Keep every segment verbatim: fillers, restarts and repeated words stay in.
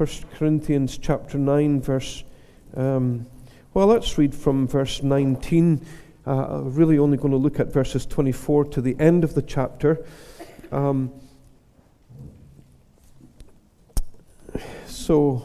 First Corinthians chapter nine, verse, um, well, let's read from verse nineteen. Uh, I'm really only going to look at verses twenty-four to the end of the chapter. Um, so,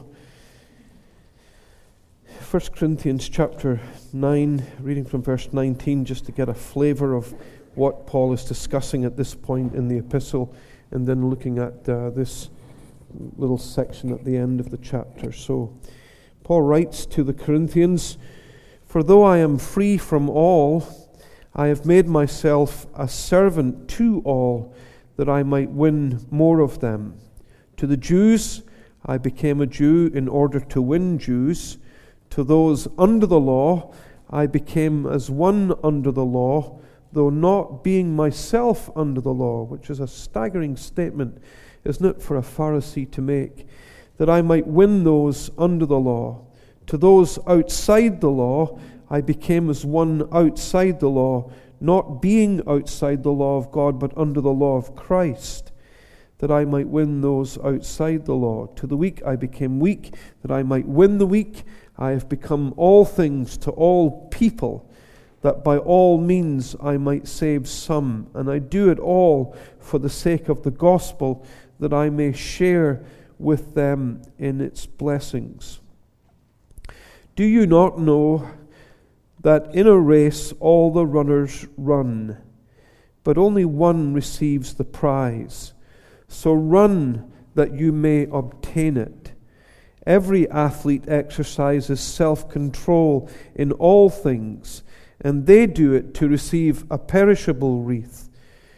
First Corinthians chapter nine, reading from verse nineteen, just to get a flavor of what Paul is discussing at this point in the epistle, and then looking at uh, this little section at the end of the chapter. So, Paul writes to the Corinthians, "For though I am free from all, I have made myself a servant to all, that I might win more of them. To the Jews I became a Jew in order to win Jews. To those under the law I became as one under the law, though not being myself under the law," which is a staggering statement, isn't it, for a Pharisee to make, "that I might win those under the law. To those outside the law I became as one outside the law, not being outside the law of God, but under the law of Christ, that I might win those outside the law. To the weak I became weak, that I might win the weak. I have become all things to all people, that by all means I might save some. And I do it all for the sake of the gospel, that I may share with them in its blessings. Do you not know that in a race all the runners run, but only one receives the prize? So run that you may obtain it. Every athlete exercises self-control in all things, and they do it to receive a perishable wreath,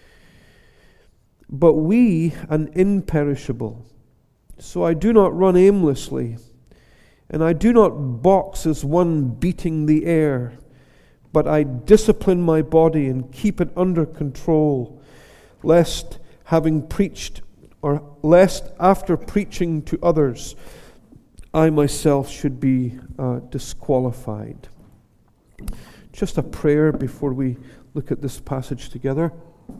but we an imperishable. So I do not run aimlessly, and I do not box as one beating the air, but I discipline my body and keep it under control, lest having preached, or lest after preaching to others, I myself should be uh, disqualified." Just a prayer before we look at this passage together.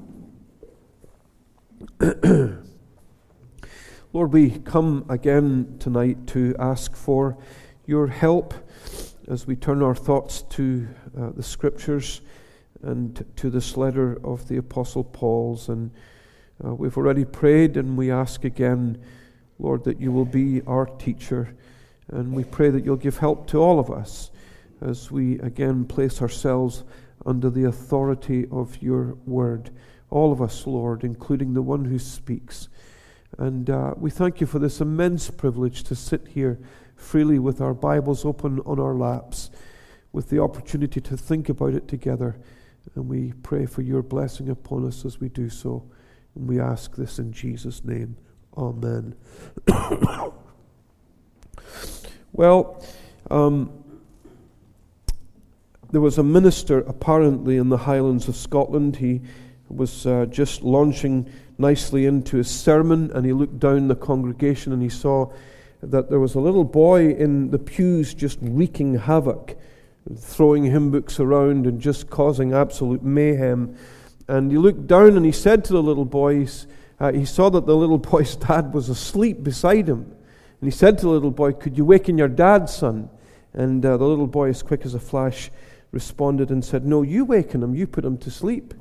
Lord, we come again tonight to ask for your help as we turn our thoughts to uh, the Scriptures and to this letter of the Apostle Paul's. And uh, we've already prayed, and we ask again, Lord, that you will be our teacher. And we pray that you'll give help to all of us as we again place ourselves under the authority of your word. All of us, Lord, including the one who speaks. And uh, we thank you for this immense privilege to sit here freely with our Bibles open on our laps, with the opportunity to think about it together. And we pray for your blessing upon us as we do so. And we ask this in Jesus' name. Amen. Well, um, there was a minister apparently in the Highlands of Scotland. He was uh, just launching nicely into his sermon, and he looked down the congregation and he saw that there was a little boy in the pews just wreaking havoc, throwing hymn books around and just causing absolute mayhem. And he looked down and he said to the little boy, uh, he saw that the little boy's dad was asleep beside him. And he said to the little boy, "Could you waken your dad, son?" And uh, the little boy, as quick as a flash, responded and said, "No, you waken him, you put him to sleep."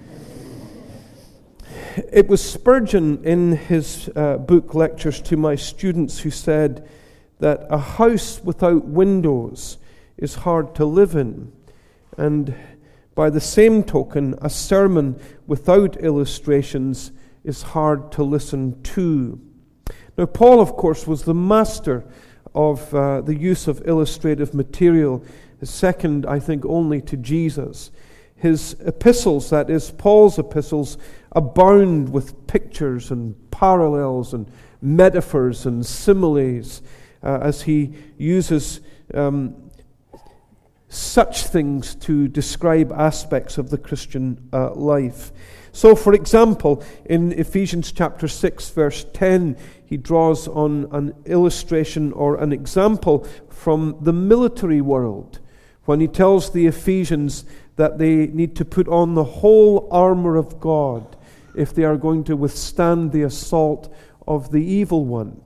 It was Spurgeon in his uh, book Lectures to My Students who said that a house without windows is hard to live in. And by the same token, a sermon without illustrations is hard to listen to. Now, Paul, of course, was the master of uh, the use of illustrative material, second, I think, only to Jesus. His epistles, that is, Paul's epistles, abound with pictures and parallels and metaphors and similes uh, as he uses um, such things to describe aspects of the Christian uh, life. So, for example, in Ephesians chapter six, verse ten, he draws on an illustration or an example from the military world when he tells the Ephesians that they need to put on the whole armor of God if they are going to withstand the assault of the evil one.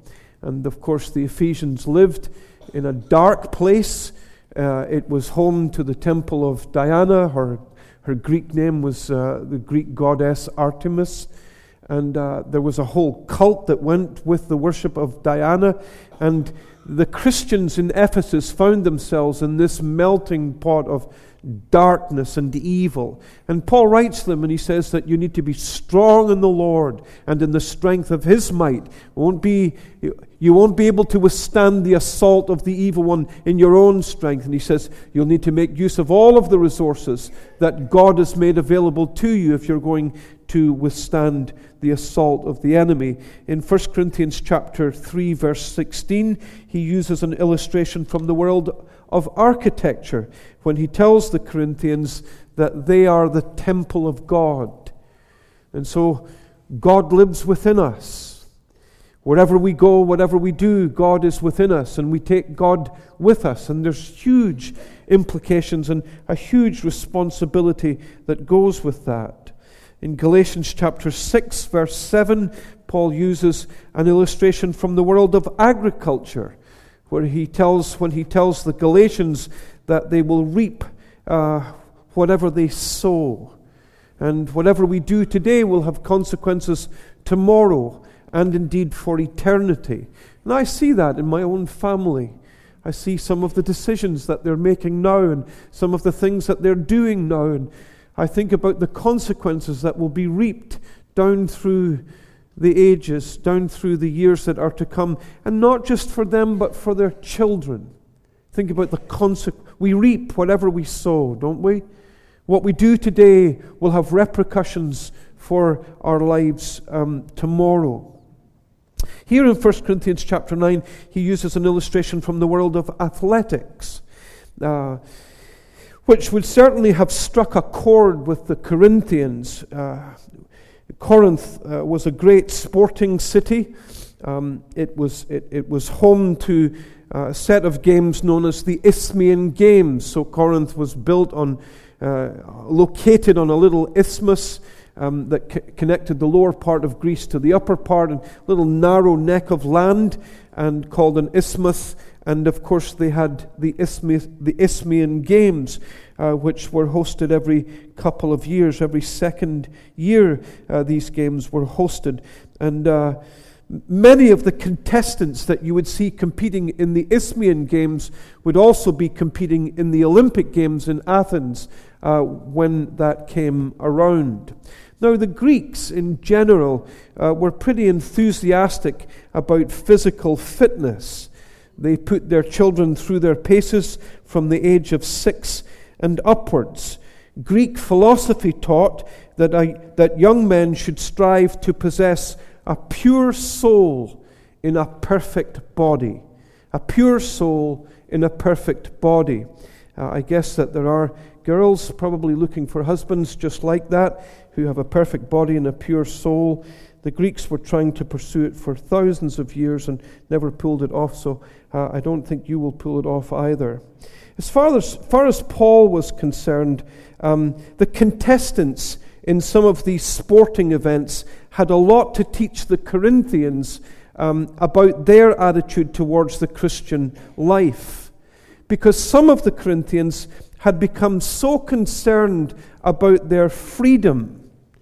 And of course the Ephesians lived in a dark place. Uh, it was home to the temple of Diana. Her, her Greek name was uh, the Greek goddess Artemis. And uh, there was a whole cult that went with the worship of Diana. And the Christians in Ephesus found themselves in this melting pot of darkness and evil. And Paul writes to them and he says that you need to be strong in the Lord and in the strength of His might. Won't be, you won't be able to withstand the assault of the evil one in your own strength. And he says you'll need to make use of all of the resources that God has made available to you if you're going to withstand the assault of the enemy. In First Corinthians chapter three, verse sixteen, he uses an illustration from the world of architecture when he tells the Corinthians that they are the temple of God. And so God lives within us. Wherever we go, whatever we do, God is within us, and we take God with us. And there's huge implications and a huge responsibility that goes with that. In Galatians chapter six, verse seven, Paul uses an illustration from the world of agriculture, where he tells, when he tells the Galatians that they will reap uh, whatever they sow. And whatever we do today will have consequences tomorrow and indeed for eternity. And I see that in my own family. I see some of the decisions that they're making now and some of the things that they're doing now. And I think about the consequences that will be reaped down through the ages, down through the years that are to come, and not just for them, but for their children. Think about the consequences. We reap whatever we sow, don't we? What we do today will have repercussions for our lives um, tomorrow. Here in First Corinthians chapter nine, he uses an illustration from the world of athletics, uh, which would certainly have struck a chord with the Corinthians. Uh, Corinth uh, was a great sporting city. Um, it was it, it was home to a set of games known as the Isthmian Games. So Corinth was built on, uh, located on a little isthmus um, that c- connected the lower part of Greece to the upper part, and little narrow neck of land, and called an isthmus. And of course, they had the Isthmi- the Isthmian Games, uh, which were hosted every couple of years. Every second year, uh, these games were hosted. And uh, many of the contestants that you would see competing in the Isthmian Games would also be competing in the Olympic Games in Athens uh, when that came around. Now, the Greeks in general uh, were pretty enthusiastic about physical fitness. They put their children through their paces from the age of six and upwards. Greek philosophy taught that, I, that young men should strive to possess a pure soul in a perfect body. A pure soul in a perfect body. Uh, I guess that there are girls probably looking for husbands just like that, who have a perfect body and a pure soul. The Greeks were trying to pursue it for thousands of years and never pulled it off, so uh, I don't think you will pull it off either. As far as, far as Paul was concerned, um, the contestants in some of these sporting events had a lot to teach the Corinthians um, about their attitude towards the Christian life. Because some of the Corinthians had become so concerned about their freedom,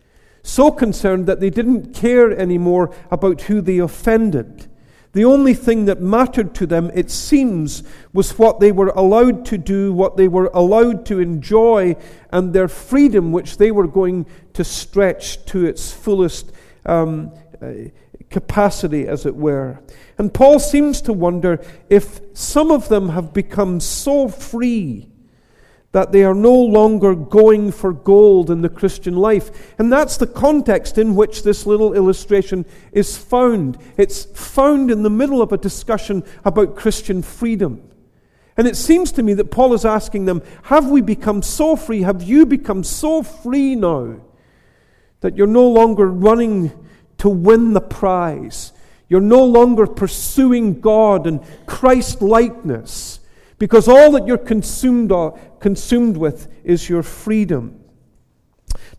so concerned that they didn't care anymore about who they offended. The only thing that mattered to them, it seems, was what they were allowed to do, what they were allowed to enjoy, and their freedom, which they were going to stretch to its fullest um, uh, capacity, as it were. And Paul seems to wonder if some of them have become so free that they are no longer going for gold in the Christian life. And that's the context in which this little illustration is found. It's found in the middle of a discussion about Christian freedom. And it seems to me that Paul is asking them, have we become so free, have you become so free now, that you're no longer running to win the prize? You're no longer pursuing God and Christ-likeness, because all that you're consumed, consumed with is your freedom.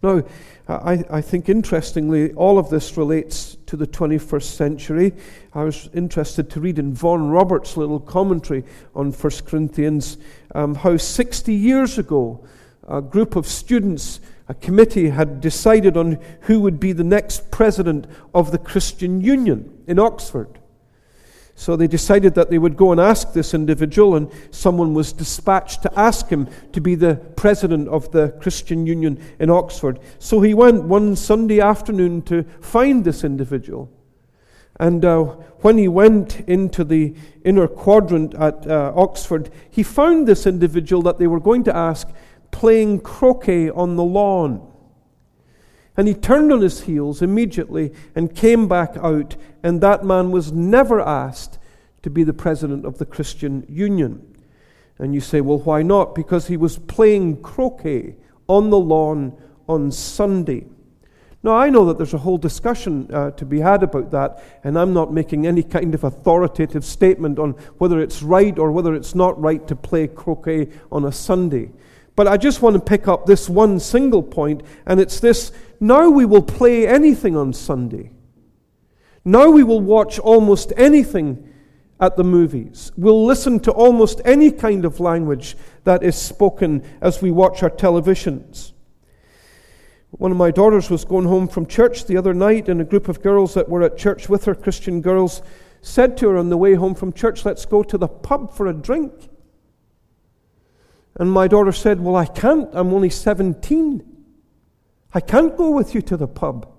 Now, I, I think interestingly, all of this relates to the twenty-first century. I was interested to read in Vaughan Roberts' little commentary on First Corinthians um, how sixty years ago a group of students, a committee, had decided on who would be the next president of the Christian Union in Oxford. So they decided that they would go and ask this individual, and someone was dispatched to ask him to be the president of the Christian Union in Oxford. So he went one Sunday afternoon to find this individual. And uh, when he went into the inner quadrant at uh, Oxford, he found this individual that they were going to ask playing croquet on the lawn. And he turned on his heels immediately and came back out, and that man was never asked to be the president of the Christian Union. And you say, well, why not? Because he was playing croquet on the lawn on Sunday. Now, I know that there's a whole discussion uh, to be had about that, and I'm not making any kind of authoritative statement on whether it's right or whether it's not right to play croquet on a Sunday. But I just want to pick up this one single point, and it's this: now we will play anything on Sunday. Now we will watch almost anything at the movies. We'll listen to almost any kind of language that is spoken as we watch our televisions. One of my daughters was going home from church the other night, and a group of girls that were at church with her, Christian girls, said to her on the way home from church, let's go to the pub for a drink. And my daughter said, well, I can't. I'm only seventeen. I can't go with you to the pub.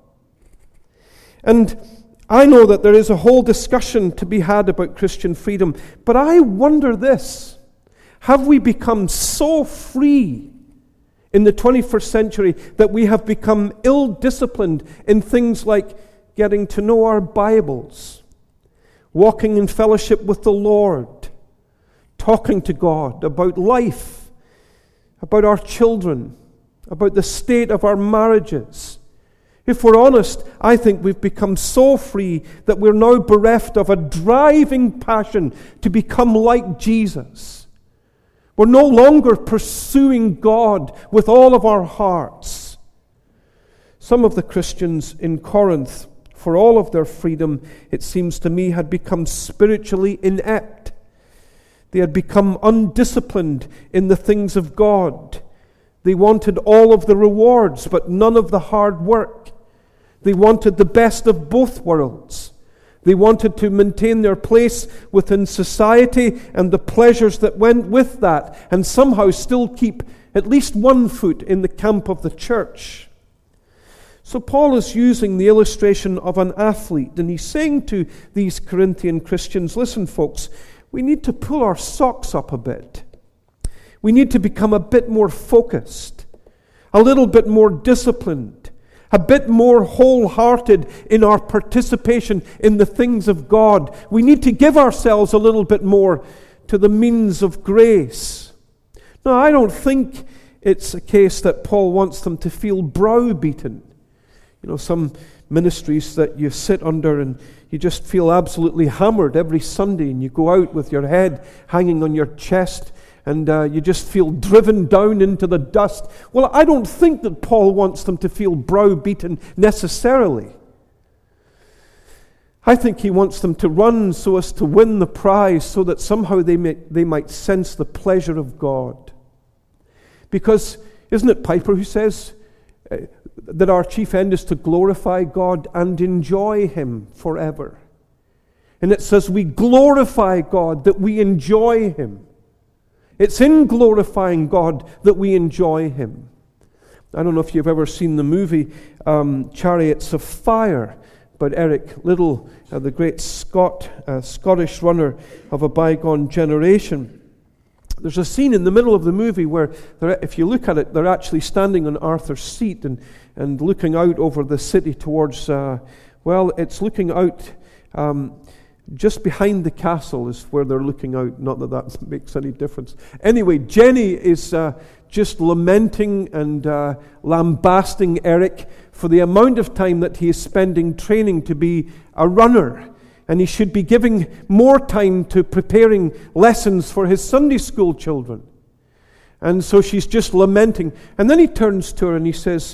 And I know that there is a whole discussion to be had about Christian freedom, but I wonder this: have we become so free in the twenty-first century that we have become ill-disciplined in things like getting to know our Bibles, walking in fellowship with the Lord, talking to God about life, about our children, about the state of our marriages? If we're honest, I think we've become so free that we're now bereft of a driving passion to become like Jesus. We're no longer pursuing God with all of our hearts. Some of the Christians in Corinth, for all of their freedom, it seems to me, had become spiritually inept. They had become undisciplined in the things of God. They wanted all of the rewards, but none of the hard work. They wanted the best of both worlds. They wanted to maintain their place within society and the pleasures that went with that, and somehow still keep at least one foot in the camp of the church. So Paul is using the illustration of an athlete, and he's saying to these Corinthian Christians, listen folks, we need to pull our socks up a bit. We need to become a bit more focused, a little bit more disciplined, a bit more wholehearted in our participation in the things of God. We need to give ourselves a little bit more to the means of grace. Now, I don't think it's a case that Paul wants them to feel browbeaten. You know, some ministries that you sit under and you just feel absolutely hammered every Sunday, and you go out with your head hanging on your chest, and uh, you just feel driven down into the dust. Well, I don't think that Paul wants them to feel browbeaten necessarily. I think he wants them to run so as to win the prize, so that somehow they may, they might sense the pleasure of God. Because isn't it Piper who says uh, that our chief end is to glorify God and enjoy Him forever? And it says we glorify God, that we enjoy Him. It's in glorifying God that we enjoy Him. I don't know if you've ever seen the movie um, Chariots of Fire, but Eric Liddell, uh, the great Scot, uh, Scottish runner of a bygone generation. There's a scene in the middle of the movie where, if you look at it, they're actually standing on Arthur's Seat and, and looking out over the city towards, uh, well, it's looking out um, just behind the castle is where they're looking out. Not that that makes any difference. Anyway, Jenny is uh, just lamenting and uh, lambasting Eric for the amount of time that he is spending training to be a runner. And he should be giving more time to preparing lessons for his Sunday school children. And so she's just lamenting. And then he turns to her and he says,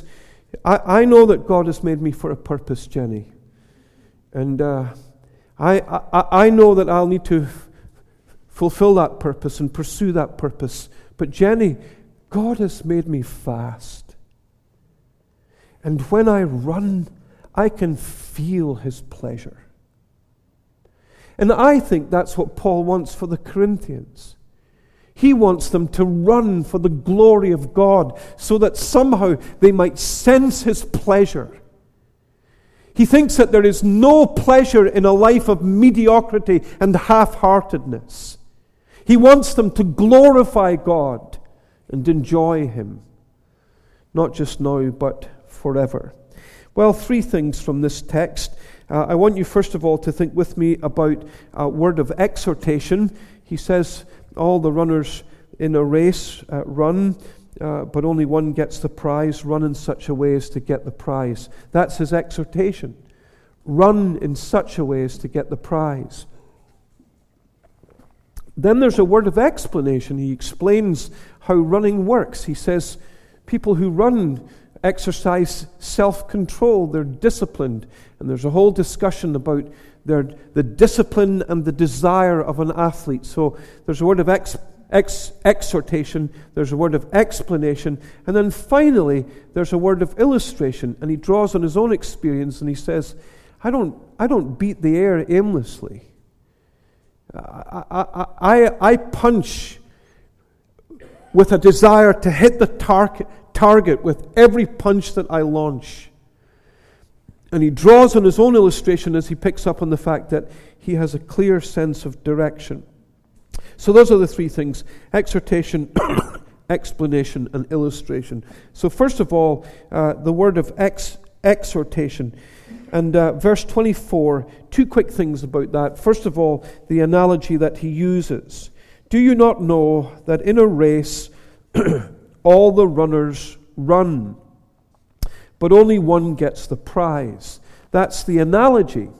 I, I know that God has made me for a purpose, Jenny. And uh, I, I, I know that I'll need to f- fulfill that purpose and pursue that purpose. But Jenny, God has made me fast. And when I run, I can feel His pleasure. And I think that's what Paul wants for the Corinthians. He wants them to run for the glory of God so that somehow they might sense His pleasure. He thinks that there is no pleasure in a life of mediocrity and half-heartedness. He wants them to glorify God and enjoy Him, not just now, but forever. Well, three things from this text. Uh, I want you first of all to think with me about a word of exhortation. He says, all the runners in a race uh, run, uh, but only one gets the prize. Run in such a way as to get the prize. That's his exhortation. Run in such a way as to get the prize. Then there's a word of explanation. He explains how running works. He says, people who run exercise self-control. They're disciplined. And there's a whole discussion about their, the discipline and the desire of an athlete. So there's a word of ex, ex, exhortation, there's a word of explanation, and then finally there's a word of illustration. And he draws on his own experience and he says, I don't, I don't beat the air aimlessly. I, I, I, I punch with a desire to hit the target, target with every punch that I launch. And he draws on his own illustration as he picks up on the fact that he has a clear sense of direction. So those are the three things: exhortation, explanation, and illustration. So first of all, uh, the word of ex- exhortation. And uh, verse twenty-four, two quick things about that. First of all, the analogy that he uses. Do you not know that in a race all the runners run, but only one gets the prize? That's the analogy.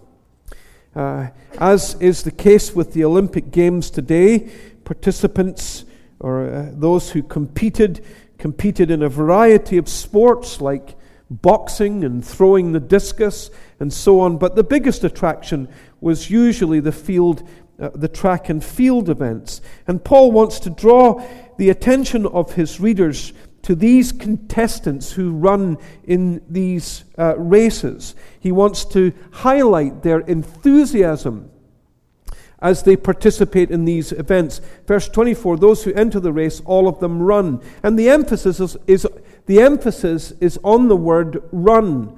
Uh, as is the case with the Olympic Games today, participants, or uh, those who competed, competed in a variety of sports like boxing and throwing the discus and so on. But the biggest attraction was usually the field, uh, the track and field events. And Paul wants to draw the attention of his readers to these contestants who run in these uh, races. He wants to highlight their enthusiasm as they participate in these events. Verse twenty-four, those who enter the race, all of them run. And the emphasis is, is the emphasis is on the word run.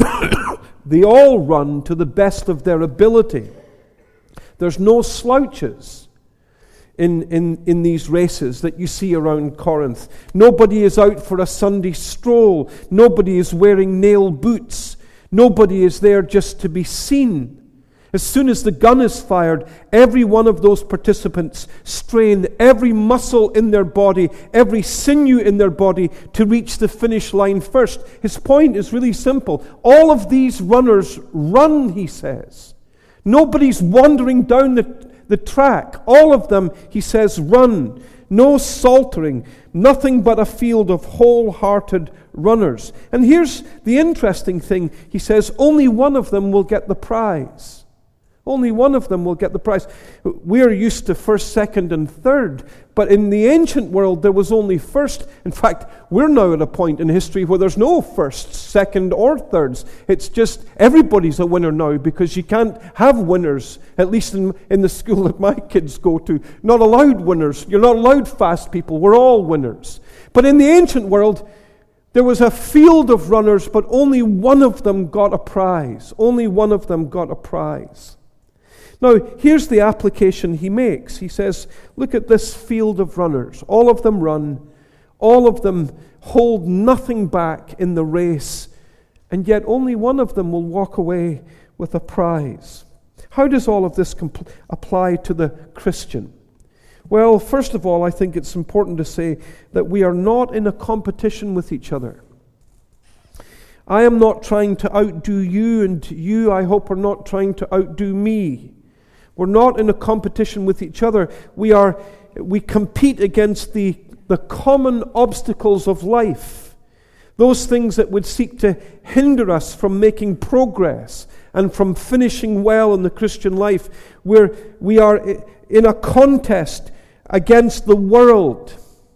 They all run to the best of their ability. There's no slouches in, in, in these races that you see around Corinth. Nobody is out for a Sunday stroll. Nobody is wearing nail boots. Nobody is there just to be seen. As soon as the gun is fired, every one of those participants strain every muscle in their body, every sinew in their body to reach the finish line first. His point is really simple. All of these runners run, he says. Nobody's wandering down the, the track. All of them, he says, run. No saltering, nothing but a field of wholehearted runners. And here's the interesting thing. He says, only one of them will get the prize. Only one of them will get the prize. We're used to first, second, and third. But in the ancient world, there was only first. In fact, we're now at a point in history where there's no first, second, or thirds. It's just everybody's a winner now, because you can't have winners, at least in, in the school that my kids go to. Not allowed winners. You're not allowed fast people. We're all winners. But in the ancient world, there was a field of runners, but only one of them got a prize. Only one of them got a prize. Now, here's the application he makes. He says, look at this field of runners. All of them run. All of them hold nothing back in the race. And yet only one of them will walk away with a prize. How does all of this compl- apply to the Christian? Well, first of all, I think it's important to say that we are not in a competition with each other. I am not trying to outdo you, and you, I hope, are not trying to outdo me. We're not in a competition with each other. We are, we compete against the, the common obstacles of life. those things that would seek to hinder us from making progress and from finishing well in the Christian life, where we are in a contest against the world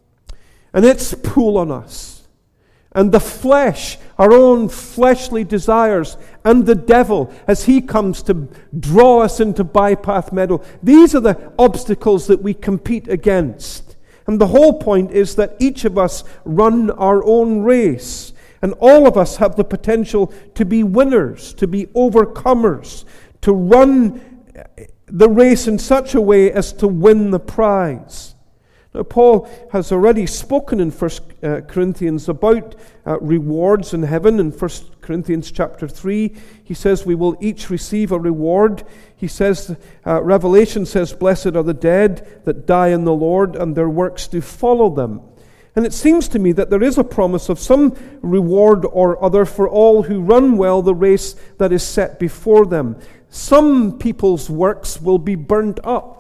and its pull on us, and the flesh, our own fleshly desires, and the devil as he comes to draw us into bypath meadow. These are the obstacles that we compete against. And the whole point is that each of us run our own race. And all of us have the potential to be winners, to be overcomers, to run the race in such a way as to win the prize. Now, Paul has already spoken in First Corinthians about uh, rewards in heaven. In First Corinthians chapter three, he says we will each receive a reward. He says, uh, Revelation says, blessed are the dead that die in the Lord, and their works do follow them. And it seems to me that there is a promise of some reward or other for all who run well the race that is set before them. Some people's works will be burnt up,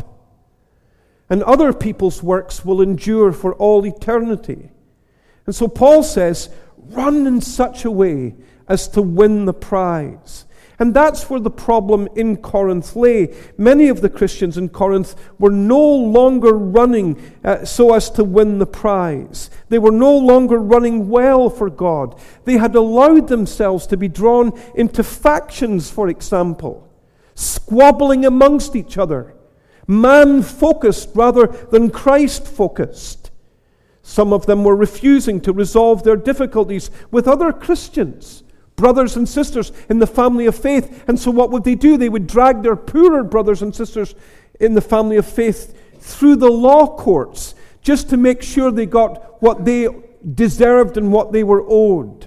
and other people's works will endure for all eternity. And so Paul says, run in such a way as to win the prize. And that's where the problem in Corinth lay. Many of the Christians in Corinth were no longer running uh, so as to win the prize. They were no longer running well for God. They had allowed themselves to be drawn into factions, for example, squabbling amongst each other, man-focused rather than Christ-focused. Some of them were refusing to resolve their difficulties with other Christians, brothers and sisters in the family of faith. And so what would they do? They would drag their poorer brothers and sisters in the family of faith through the law courts just to make sure they got what they deserved and what they were owed.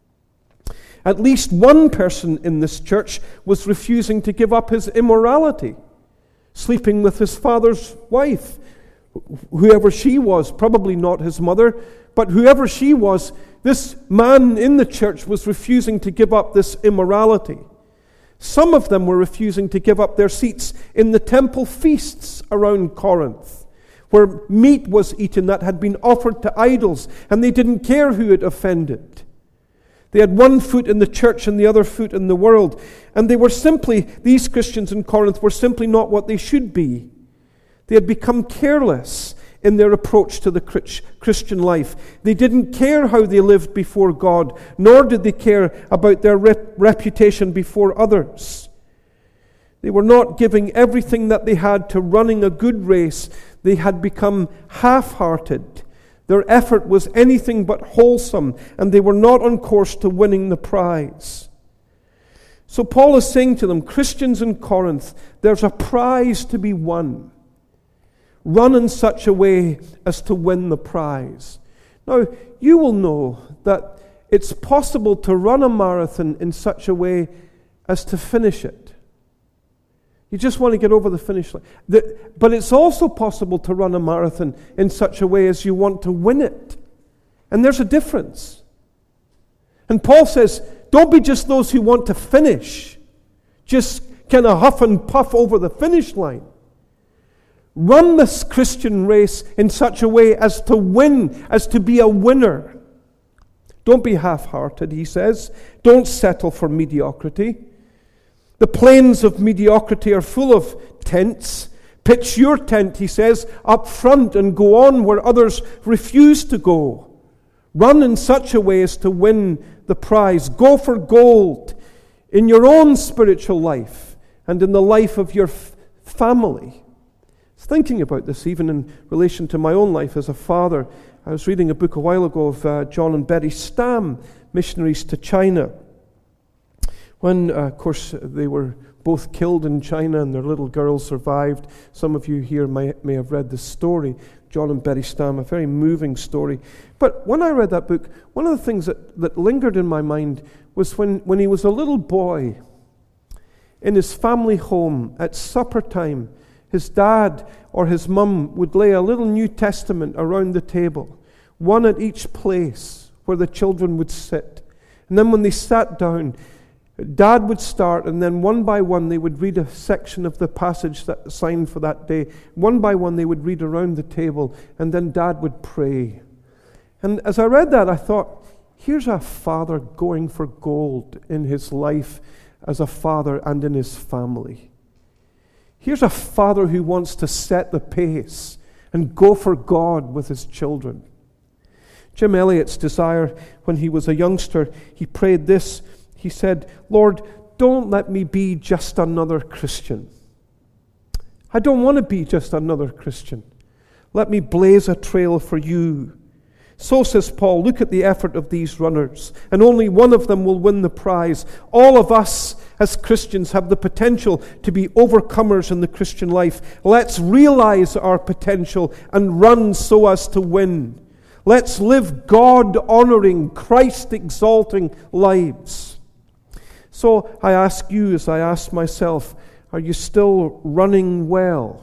At least one person in this church was refusing to give up his immorality, sleeping with his father's wife, whoever she was, probably not his mother, but whoever she was, this man in the church was refusing to give up this immorality. Some of them were refusing to give up their seats in the temple feasts around Corinth, where meat was eaten that had been offered to idols, and they didn't care who it offended. They had one foot in the church and the other foot in the world. And they were simply, these Christians in Corinth were simply not what they should be. They had become careless in their approach to the Christian life. They didn't care how they lived before God, nor did they care about their rep- reputation before others. They were not giving everything that they had to running a good race. They had become half-hearted. Their effort was anything but wholesome, and they were not on course to winning the prize. So Paul is saying to them, Christians in Corinth, there's a prize to be won. Run in such a way as to win the prize. Now, you will know that it's possible to run a marathon in such a way as to finish it. You just want to get over the finish line. The, but it's also possible to run a marathon in such a way as you want to win it. And there's a difference. And Paul says, don't be just those who want to finish, just kind of huff and puff over the finish line. Run this Christian race in such a way as to win, as to be a winner. Don't be half-hearted, he says. Don't settle for mediocrity. The plains of mediocrity are full of tents. Pitch your tent, he says, up front and go on where others refuse to go. Run in such a way as to win the prize. Go for gold in your own spiritual life and in the life of your f- family. I was thinking about this even in relation to my own life as a father. I was reading a book a while ago of uh, John and Betty Stam, missionaries to China. When, uh, of course, they were both killed in China and their little girl survived. Some of you here may, may have read this story, John and Betty Stam, a very moving story. But when I read that book, one of the things that, that lingered in my mind was when, when he was a little boy in his family home at supper time, his dad or his mum would lay a little New Testament around the table, one at each place where the children would sit. And then when they sat down, Dad would start, and then one by one they would read a section of the passage that assigned for that day. One by one they would read around the table, and then Dad would pray. And as I read that, I thought, Here's a father going for gold in his life as a father and in his family. Here's a father who wants to set the pace and go for God with his children. Jim Elliot's desire when he was a youngster, he prayed this. He said, Lord, don't let me be just another Christian. I don't want to be just another Christian. Let me blaze a trail for you. So, says Paul, look at the effort of these runners, and only one of them will win the prize. All of us as Christians have the potential to be overcomers in the Christian life. Let's realize our potential and run so as to win. Let's live God-honoring, Christ-exalting lives. So I ask you, as I ask myself, are you still running well?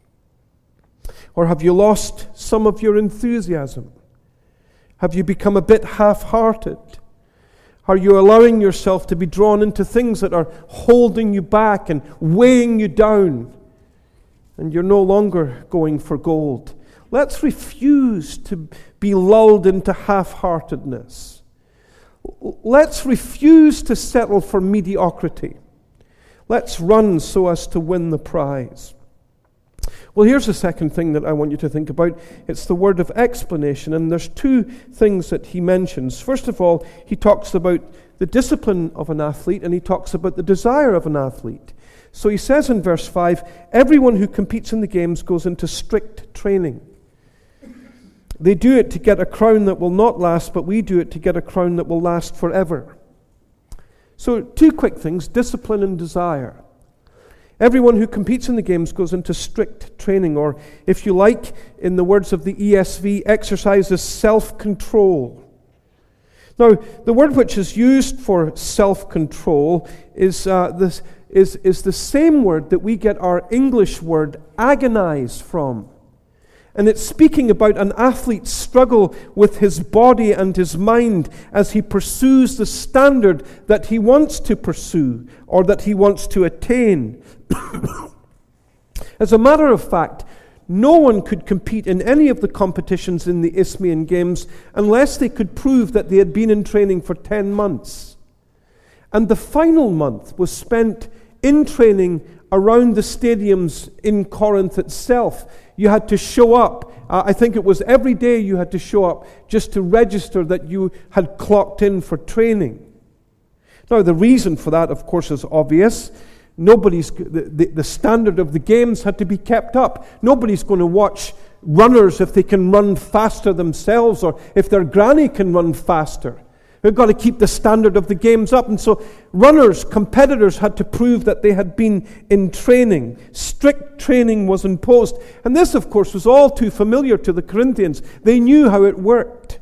Or have you lost some of your enthusiasm? Have you become a bit half-hearted? Are you allowing yourself to be drawn into things that are holding you back and weighing you down? And you're no longer going for gold. Let's refuse to be lulled into half-heartedness. Let's refuse to settle for mediocrity. Let's run so as to win the prize. Well, here's the second thing that I want you to think about. It's the word of explanation, and there's two things that he mentions. First of all, he talks about the discipline of an athlete, and he talks about the desire of an athlete. So he says in verse five, everyone who competes in the games goes into strict training. They do it to get a crown that will not last, but we do it to get a crown that will last forever. So two quick things, discipline and desire. Everyone who competes in the games goes into strict training, or if you like, in the words of the E S V, exercises self-control. Now, the word which is used for self-control is, uh, this, is, is the same word that we get our English word agonize from. And it's speaking about an athlete's struggle with his body and his mind as he pursues the standard that he wants to pursue or that he wants to attain. As a matter of fact, no one could compete in any of the competitions in the Isthmian Games unless they could prove that they had been in training for ten months. And the final month was spent in training around the stadiums in Corinth itself. You had to show up. Uh, I think it was every day you had to show up just to register that you had clocked in for training. Now, the reason for that, of course, is obvious. Nobody's the, the, the standard of the games had to be kept up. Nobody's going to watch runners if they can run faster themselves or if their granny can run faster. We've got to keep the standard of the games up. And so runners, competitors had to prove that they had been in training. Strict training was imposed. And this, of course, was all too familiar to the Corinthians. They knew how it worked.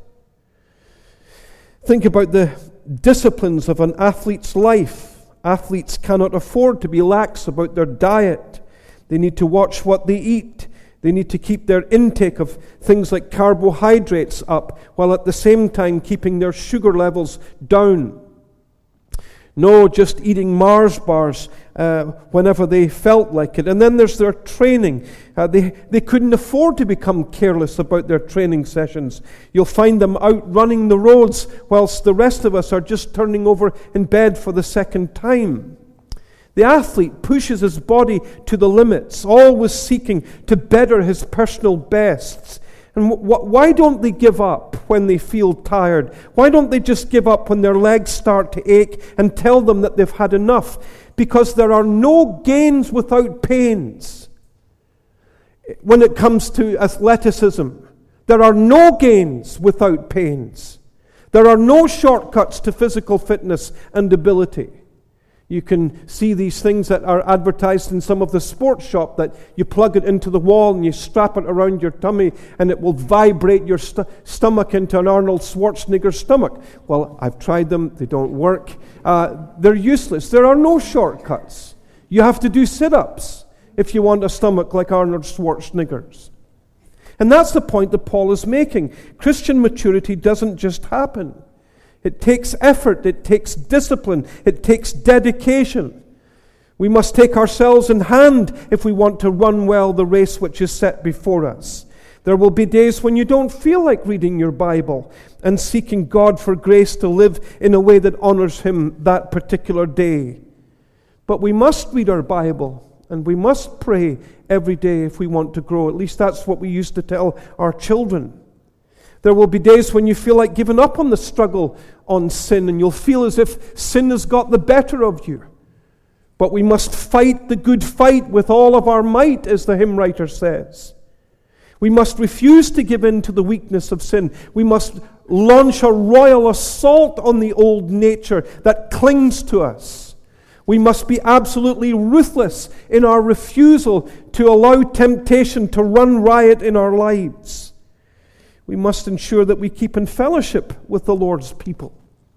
Think about the disciplines of an athlete's life. Athletes cannot afford to be lax about their diet. They need to watch what they eat. They need to keep their intake of things like carbohydrates up, while at the same time keeping their sugar levels down. No, just eating Mars bars uh, whenever they felt like it. And then there's their training. Uh, they, they couldn't afford to become careless about their training sessions. You'll find them out running the roads, whilst the rest of us are just turning over in bed for the second time. The athlete pushes his body to the limits, always seeking to better his personal bests. And wh- why don't they give up when they feel tired? Why don't they just give up when their legs start to ache and tell them that they've had enough? Because there are no gains without pains. When it comes to athleticism, there are no gains without pains. There are no shortcuts to physical fitness and ability. You can see these things that are advertised in some of the sports shop, that you plug it into the wall and you strap it around your tummy and it will vibrate your st- stomach into an Arnold Schwarzenegger stomach. Well, I've tried them. They don't work. Uh, they're useless. There are no shortcuts. You have to do sit-ups if you want a stomach like Arnold Schwarzenegger's. And that's the point that Paul is making. Christian maturity doesn't just happen. It takes effort, it takes discipline, it takes dedication. We must take ourselves in hand if we want to run well the race which is set before us. There will be days when you don't feel like reading your Bible. and seeking God for grace to live in a way that honors Him that particular day. But we must read our Bible, and we must pray every day if we want to grow. At least that's what we used to tell our children. There will be days when you feel like giving up on the struggle on sin, and you'll feel as if sin has got the better of you. But we must fight the good fight with all of our might, as the hymn writer says. We must refuse to give in to the weakness of sin. We must launch a royal assault on the old nature that clings to us. We must be absolutely ruthless in our refusal to allow temptation to run riot in our lives. We must ensure that we keep in fellowship with the Lord's people.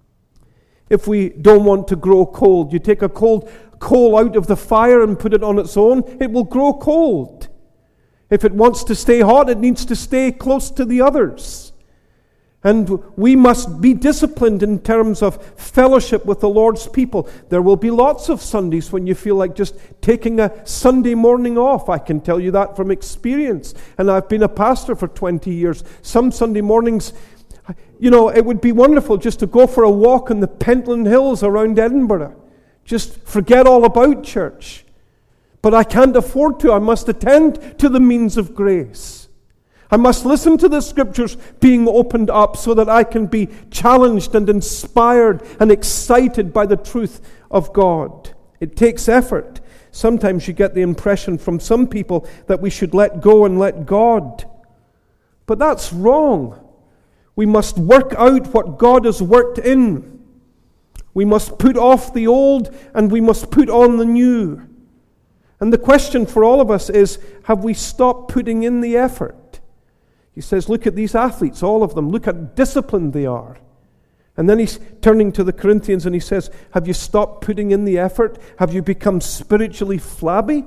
If we don't want to grow cold, you take a cold coal out of the fire and put it on its own, it will grow cold. If it wants to stay hot, it needs to stay close to the others. And we must be disciplined in terms of fellowship with the Lord's people. There will be lots of Sundays when you feel like just taking a Sunday morning off. I can tell you that from experience. And I've been a pastor for twenty years. Some Sunday mornings, you know, it would be wonderful just to go for a walk in the Pentland Hills around Edinburgh. Just forget all about church. But I can't afford to. I must attend to the means of grace. I must listen to the Scriptures being opened up so that I can be challenged and inspired and excited by the truth of God. It takes effort. Sometimes you get the impression from some people that we should let go and let God. But that's wrong. We must work out what God has worked in. We must put off the old and we must put on the new. And the question for all of us is, have we stopped putting in the effort? He says, look at these athletes, all of them. Look how disciplined they are. And then he's turning to the Corinthians and he says, have you stopped putting in the effort? Have you become spiritually flabby?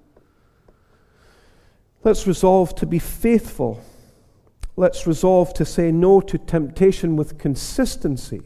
Let's resolve to be faithful. Let's resolve to say no to temptation with consistency.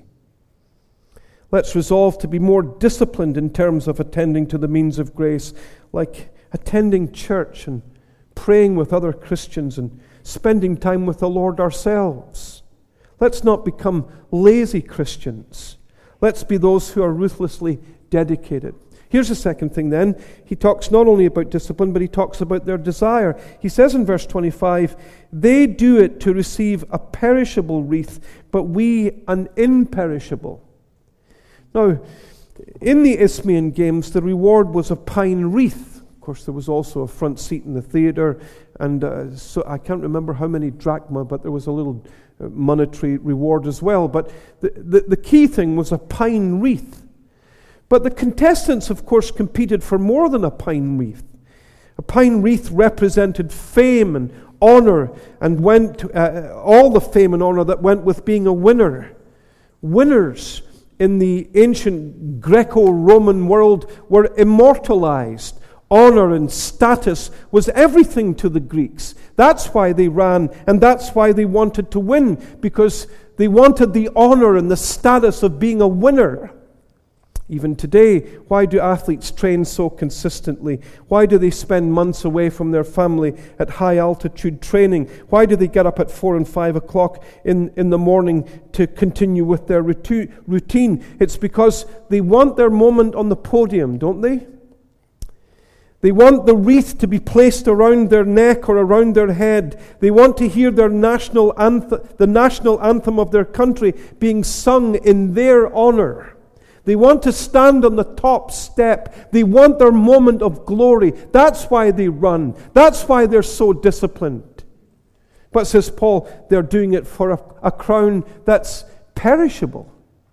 Let's resolve to be more disciplined in terms of attending to the means of grace, like attending church and praying with other Christians and spending time with the Lord ourselves. Let's not become lazy Christians. Let's be those who are ruthlessly dedicated. Here's the second thing then. He talks not only about discipline, but he talks about their desire. He says in verse twenty-five, they do it to receive a perishable wreath, but we an imperishable. Now, in the Isthmian Games, the reward was a pine wreath. Of course, there was also a front seat in the theatre, and uh, so I can't remember how many drachma, but there was a little uh, monetary reward as well. But the, the, the key thing was a pine wreath. But the contestants, of course, competed for more than a pine wreath. A pine wreath represented fame and honor, and went uh, all the fame and honor that went with being a winner. Winners in the ancient Greco-Roman world were immortalized. Honor and status was everything to the Greeks. That's why they ran, and that's why they wanted to win, because they wanted the honor and the status of being a winner. Even today, why do athletes train so consistently? Why do they spend months away from their family at high altitude training? Why do they get up at four and five o'clock in, in the morning to continue with their routine? It's because they want their moment on the podium, don't they? They want the wreath to be placed around their neck or around their head. They want to hear their national anthem, the national anthem of their country being sung in their honor. They want to stand on the top step. They want their moment of glory. That's why they run. That's why they're so disciplined. But, says Paul, they're doing it for a, a crown that's perishable.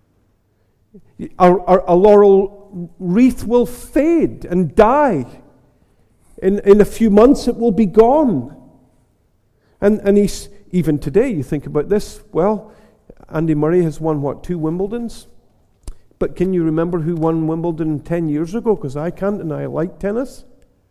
A, a, a laurel wreath will fade and die. In, in a few months it will be gone. And, and he's, even today, you think about this, well, Andy Murray has won, what, two Wimbledons? But can you remember who won Wimbledon ten years ago? Because I can't, and I like tennis.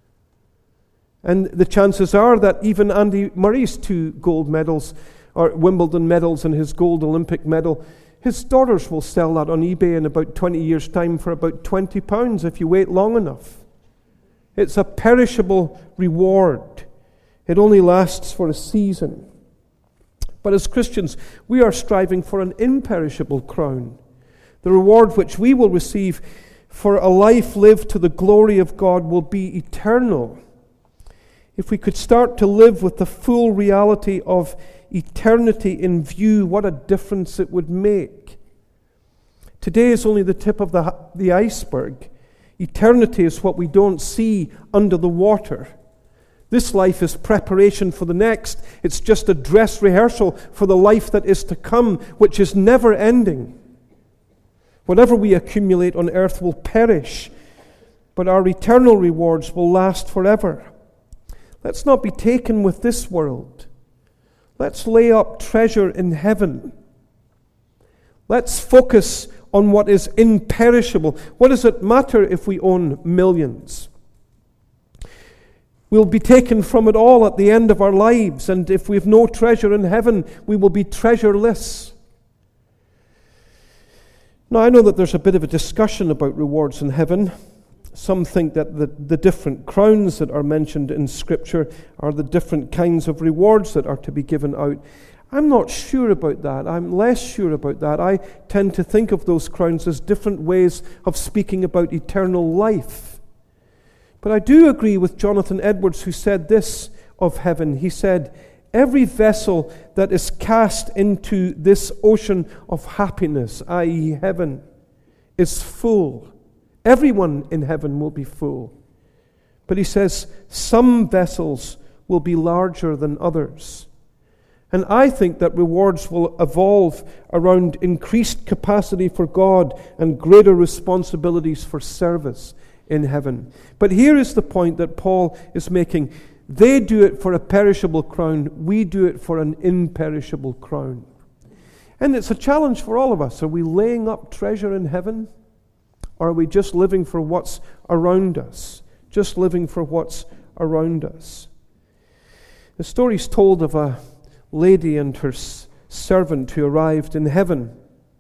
And the chances are that even Andy Murray's two gold medals, or Wimbledon medals and his gold Olympic medal, his daughters will sell that on eBay in about twenty years' time for about twenty pounds if you wait long enough. It's a perishable reward. It only lasts for a season. But as Christians, we are striving for an imperishable crown, the reward which we will receive for a life lived to the glory of God will be eternal. If we could start to live with the full reality of eternity in view, what a difference it would make. Today is only the tip of the, the iceberg. Eternity is what we don't see under the water. This life is preparation for the next. It's just a dress rehearsal for the life that is to come, which is never ending. Whatever we accumulate on earth will perish, but our eternal rewards will last forever. Let's not be taken with this world. Let's lay up treasure in heaven. Let's focus on what is imperishable. What does it matter if we own millions? We'll be taken from it all at the end of our lives, and if we have no treasure in heaven, we will be treasureless. Now, I know that there's a bit of a discussion about rewards in heaven. Some think that the, the different crowns that are mentioned in Scripture are the different kinds of rewards that are to be given out. I'm not sure about that. I'm less sure about that. I tend to think of those crowns as different ways of speaking about eternal life. But I do agree with Jonathan Edwards, who said this of heaven. He said, "Every vessel that is cast into this ocean of happiness, that is heaven, is full." Everyone in heaven will be full. But he says, some vessels will be larger than others. And I think that rewards will evolve around increased capacity for God and greater responsibilities for service in heaven. But here is the point that Paul is making. They do it for a perishable crown. We do it for an imperishable crown. And it's a challenge for all of us. Are we laying up treasure in heaven? Or are we just living for what's around us? Just living for what's around us. The story's told of a lady and her s- servant who arrived in heaven.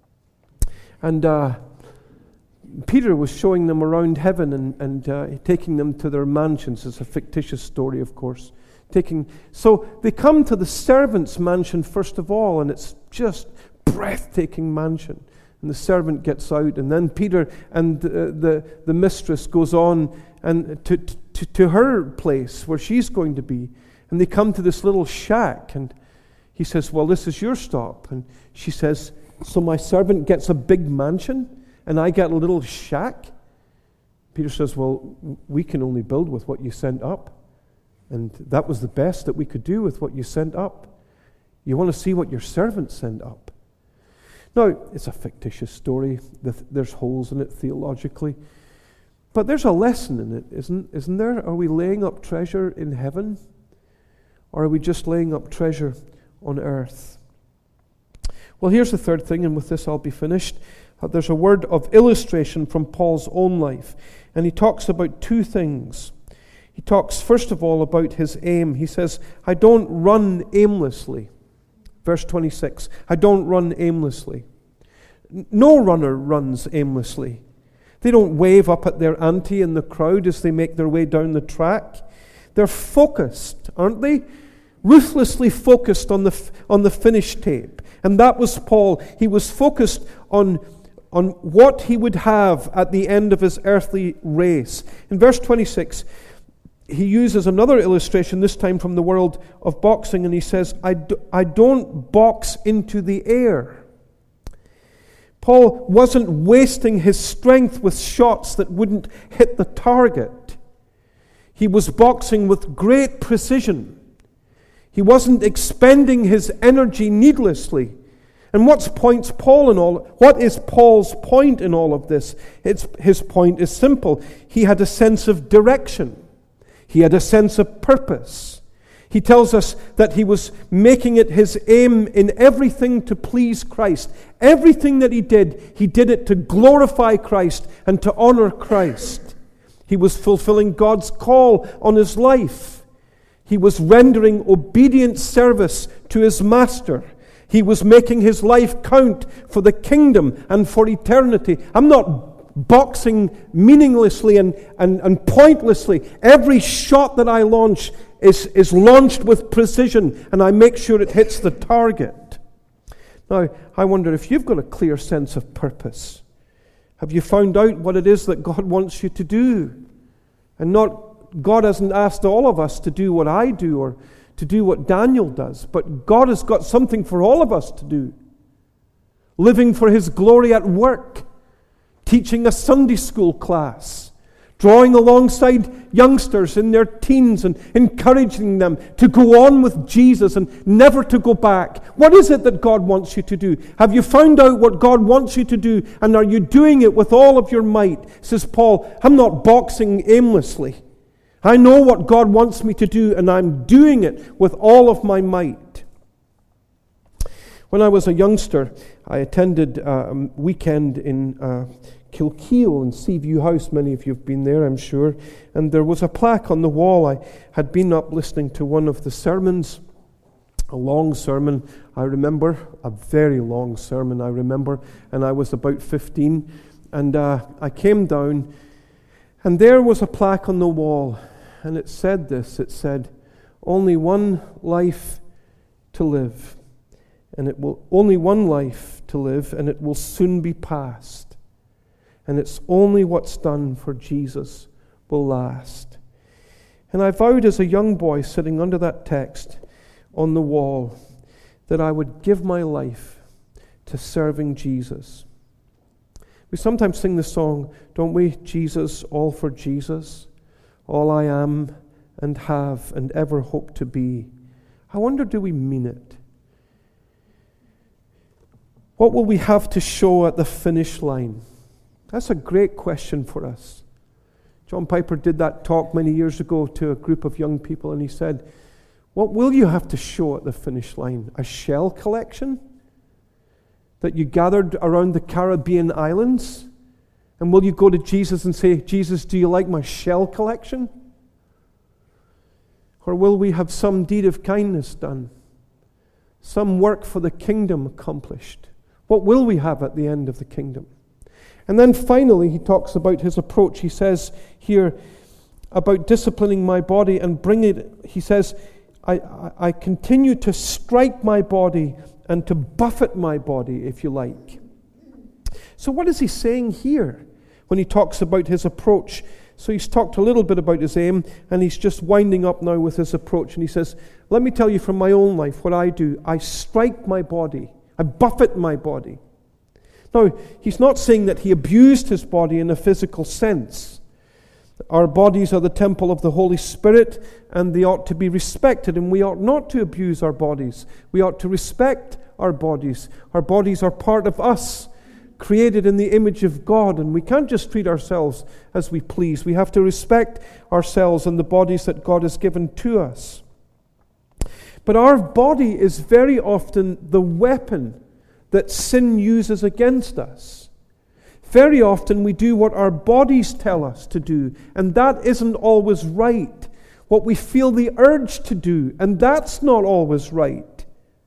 And uh, Peter was showing them around heaven and, and uh, taking them to their mansions. It's a fictitious story, of course. Taking So they come to the servant's mansion first of all, and it's just breathtaking mansion. And the servant gets out, and then Peter and uh, the, the mistress goes on and to, to, to her place where she's going to be. And they come to this little shack, and he says, "Well, this is your stop." And she says, "So my servant gets a big mansion, and I get a little shack?" Peter says, "Well, we can only build with what you sent up. And that was the best that we could do with what you sent up. You want to see what your servant sent up?" Now, it's a fictitious story. There's holes in it theologically. But there's a lesson in it, isn't, isn't there? Are we laying up treasure in heaven? Or are we just laying up treasure on earth? Well, here's the third thing, and with this I'll be finished. Uh, there's a word of illustration from Paul's own life. And he talks about two things. He talks, first of all, about his aim. He says, "I don't run aimlessly." Verse twenty-six, "I don't run aimlessly." No runner runs aimlessly. They don't wave up at their auntie in the crowd as they make their way down the track. They're focused, aren't they? Ruthlessly focused on the on the finish tape. And that was Paul. He was focused on, on what he would have at the end of his earthly race. In verse twenty-six, he uses another illustration, this time from the world of boxing, and he says, I, do, I don't box into the air. Paul wasn't wasting his strength with shots that wouldn't hit the target. He was boxing with great precision. He wasn't expending his energy needlessly. And what's points Paul in all? What is Paul's point in all of this? It's, his point is simple. He had a sense of direction. He had a sense of purpose. He tells us that he was making it his aim in everything to please Christ. Everything that he did, he did it to glorify Christ and to honor Christ. He was fulfilling God's call on his life. He was rendering obedient service to his master. He was making his life count for the kingdom and for eternity. I'm not boxing meaninglessly and, and, and pointlessly. Every shot that I launch is, is launched with precision, and I make sure it hits the target. Now, I wonder if you've got a clear sense of purpose. Have you found out what it is that God wants you to do? And not, God hasn't asked all of us to do what I do or to do what Daniel does, but God has got something for all of us to do. Living for His glory at work, teaching a Sunday school class, drawing alongside youngsters in their teens and encouraging them to go on with Jesus and never to go back. What is it that God wants you to do? Have you found out what God wants you to do, and are you doing it with all of your might? Says Paul, I'm not boxing aimlessly. I know what God wants me to do, and I'm doing it with all of my might. When I was a youngster, I attended a weekend in uh, Kilkeel in Seaview House. Many of you have been there, I'm sure. And there was a plaque on the wall. I had been up listening to one of the sermons, a long sermon, I remember, a very long sermon, I remember. And I was about fifteen. And uh, I came down, and there was a plaque on the wall. And it said this, it said, only one life to live. And it will only one life to live, and it will soon be past. And it's only what's done for Jesus will last. And I vowed as a young boy sitting under that text on the wall that I would give my life to serving Jesus. We sometimes sing the song, don't we? Jesus, all for Jesus, all I am and have and ever hope to be. I wonder, do we mean it? What will we have to show at the finish line? That's a great question for us. John Piper did that talk many years ago to a group of young people, and he said, what will you have to show at the finish line? A shell collection that you gathered around the Caribbean islands? And will you go to Jesus and say, Jesus, do you like my shell collection? Or will we have some deed of kindness done? Some work for the kingdom accomplished? What will we have at the end of the kingdom? And then finally, he talks about his approach. He says here about disciplining my body and bring it, he says, I, I, I continue to strike my body and to buffet my body, if you like. So what is he saying here when he talks about his approach? So he's talked a little bit about his aim, and he's just winding up now with his approach. And he says, let me tell you from my own life what I do. I strike my body. I buffet my body. Now, he's not saying that he abused his body in a physical sense. Our bodies are the temple of the Holy Spirit, and they ought to be respected, and we ought not to abuse our bodies. We ought to respect our bodies. Our bodies are part of us, created in the image of God, and we can't just treat ourselves as we please. We have to respect ourselves and the bodies that God has given to us. But our body is very often the weapon that sin uses against us. Very often we do what our bodies tell us to do, and that isn't always right. What we feel the urge to do, and that's not always right.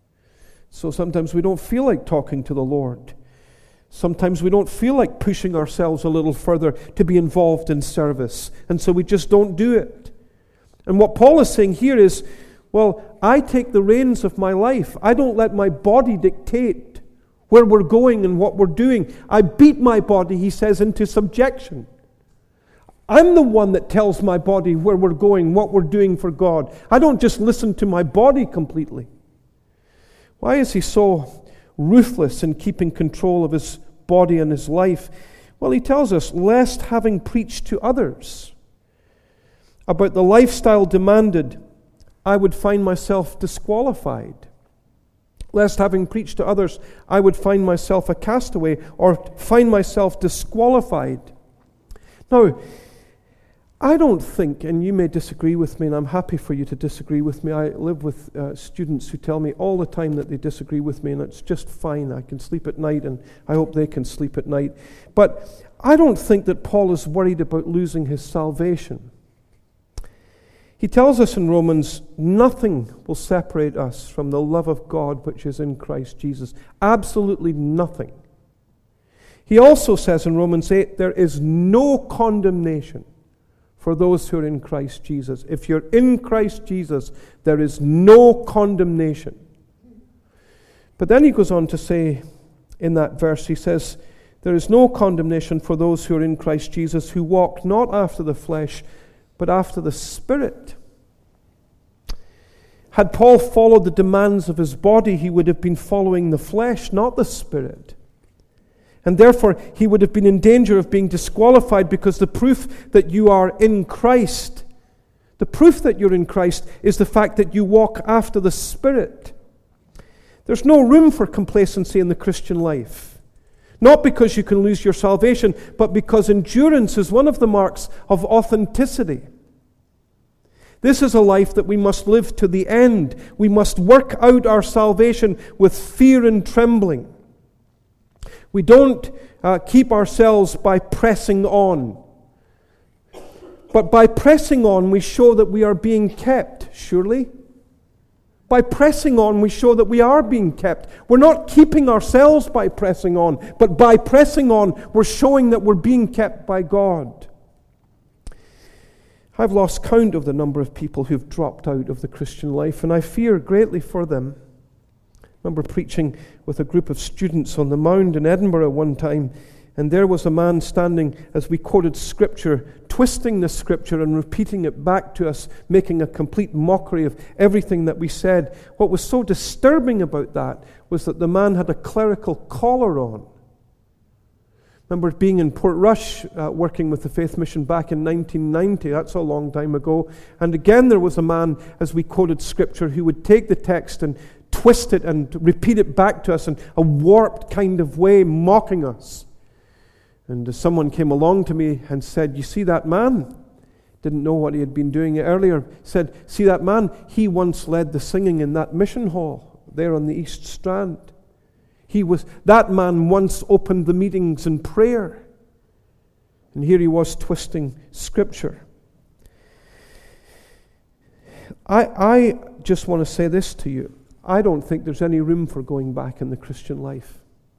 So sometimes we don't feel like talking to the Lord. Sometimes we don't feel like pushing ourselves a little further to be involved in service, and so we just don't do it. And what Paul is saying here is, well, I take the reins of my life. I don't let my body dictate where we're going and what we're doing. I beat my body, he says, into subjection. I'm the one that tells my body where we're going, what we're doing for God. I don't just listen to my body completely. Why is he so ruthless in keeping control of his body and his life? Well, he tells us, lest having preached to others about the lifestyle demanded, I would find myself disqualified. Lest having preached to others, I would find myself a castaway or find myself disqualified. Now, I don't think, and you may disagree with me, and I'm happy for you to disagree with me. I live with uh, students who tell me all the time that they disagree with me, and it's just fine. I can sleep at night, and I hope they can sleep at night. But I don't think that Paul is worried about losing his salvation. He tells us in Romans, nothing will separate us from the love of God which is in Christ Jesus. Absolutely nothing. He also says in Romans eight, there is no condemnation for those who are in Christ Jesus. If you're in Christ Jesus, there is no condemnation. But then he goes on to say in that verse, he says, there is no condemnation for those who are in Christ Jesus, who walk not after the flesh, but after the Spirit. Had Paul followed the demands of his body, he would have been following the flesh, not the Spirit. And therefore, he would have been in danger of being disqualified, because the proof that you are in Christ, the proof that you're in Christ is the fact that you walk after the Spirit. There's no room for complacency in the Christian life. Not because you can lose your salvation, but because endurance is one of the marks of authenticity. This is a life that we must live to the end. We must work out our salvation with fear and trembling. We don't uh, keep ourselves by pressing on. But by pressing on, we show that we are being kept, surely. By pressing on, we show that we are being kept. We're not keeping ourselves by pressing on, but by pressing on, we're showing that we're being kept by God. I've lost count of the number of people who've dropped out of the Christian life, and I fear greatly for them. I remember preaching with a group of students on the Mound in Edinburgh one time, and there was a man standing as we quoted Scripture, twisting the Scripture and repeating it back to us, making a complete mockery of everything that we said. What was so disturbing about that was that the man had a clerical collar on. I remember being in Portrush, uh, working with the Faith Mission back in nineteen ninety. That's a long time ago. And again, there was a man, as we quoted Scripture, who would take the text and twist it and repeat it back to us in a warped kind of way, mocking us. And someone came along to me and said, you see that man? Didn't know what he had been doing earlier. Said, see that man? He once led the singing in that mission hall there on the East Strand. He was, that man once opened the meetings in prayer. And here he was twisting Scripture. I, I just want to say this to you. I don't think there's any room for going back in the Christian life.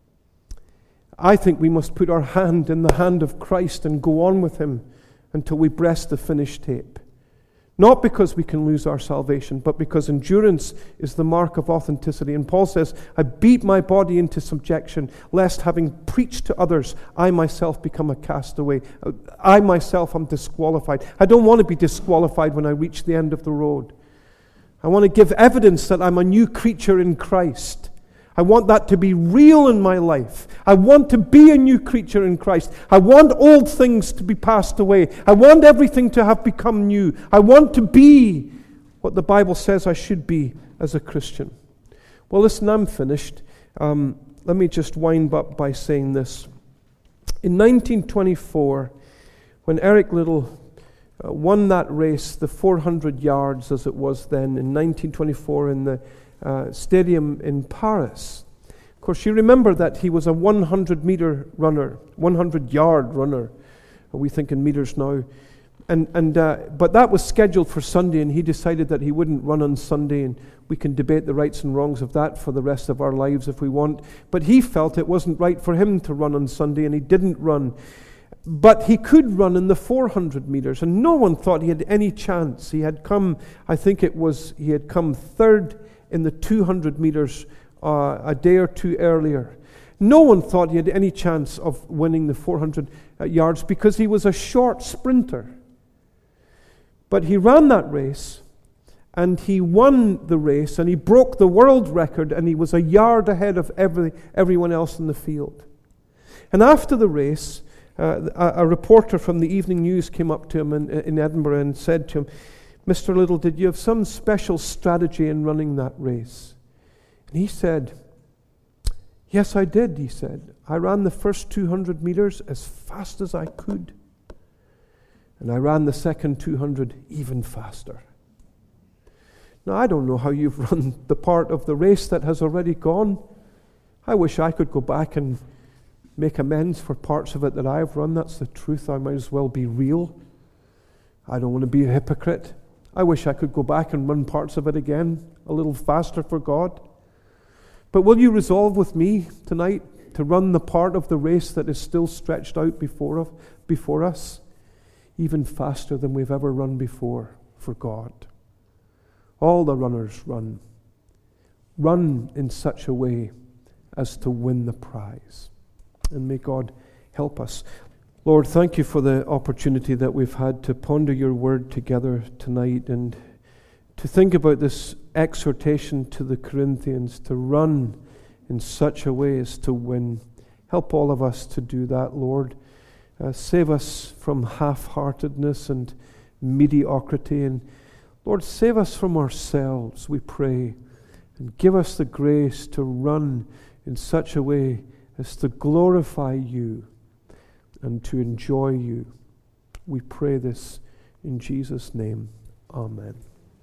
I think we must put our hand in the hand of Christ and go on with Him until we breast the finished tape. Not because we can lose our salvation, but because endurance is the mark of authenticity. And Paul says, I beat my body into subjection, lest having preached to others, I myself become a castaway. I myself am disqualified. I don't want to be disqualified when I reach the end of the road. I want to give evidence that I'm a new creature in Christ. I want that to be real in my life. I want to be a new creature in Christ. I want old things to be passed away. I want everything to have become new. I want to be what the Bible says I should be as a Christian. Well, listen, I'm finished. Um, let me just wind up by saying this. In nineteen twenty-four, when Eric Liddell uh, won that race, the four hundred yards as it was then, in nineteen twenty-four in the Uh, stadium in Paris. Of course, you remember that he was a one hundred meter runner, one hundred yard runner. We think in meters now. And and uh, but that was scheduled for Sunday, and he decided that he wouldn't run on Sunday, and we can debate the rights and wrongs of that for the rest of our lives if we want. But he felt it wasn't right for him to run on Sunday, and he didn't run. But he could run in the four hundred meters, and no one thought he had any chance. He had come, I think it was, he had come third in the two hundred meters uh, a day or two earlier. No one thought he had any chance of winning the four hundred yards because he was a short sprinter. But he ran that race, and he won the race, and he broke the world record, and he was a yard ahead of every, everyone else in the field. And after the race, uh, a, a reporter from the Evening News came up to him in, in Edinburgh and said to him, Mister Liddell, did you have some special strategy in running that race? And he said, yes, I did, he said. I ran the first two hundred meters as fast as I could. And I ran the second two hundred even faster. Now, I don't know how you've run the part of the race that has already gone. I wish I could go back and make amends for parts of it that I've run. That's the truth. I might as well be real. I don't want to be a hypocrite. I wish I could go back and run parts of it again, a little faster for God. But will you resolve with me tonight to run the part of the race that is still stretched out before, before us? even faster than we've ever run before for God. All the runners run. Run in such a way as to win the prize. And may God help us. Lord, thank you for the opportunity that we've had to ponder your word together tonight and to think about this exhortation to the Corinthians to run in such a way as to win. Help all of us to do that, Lord. Uh, save us from half-heartedness and mediocrity. And Lord, save us from ourselves, we pray. And give us the grace to run in such a way as to glorify you and to enjoy you. We pray this in Jesus' name. Amen.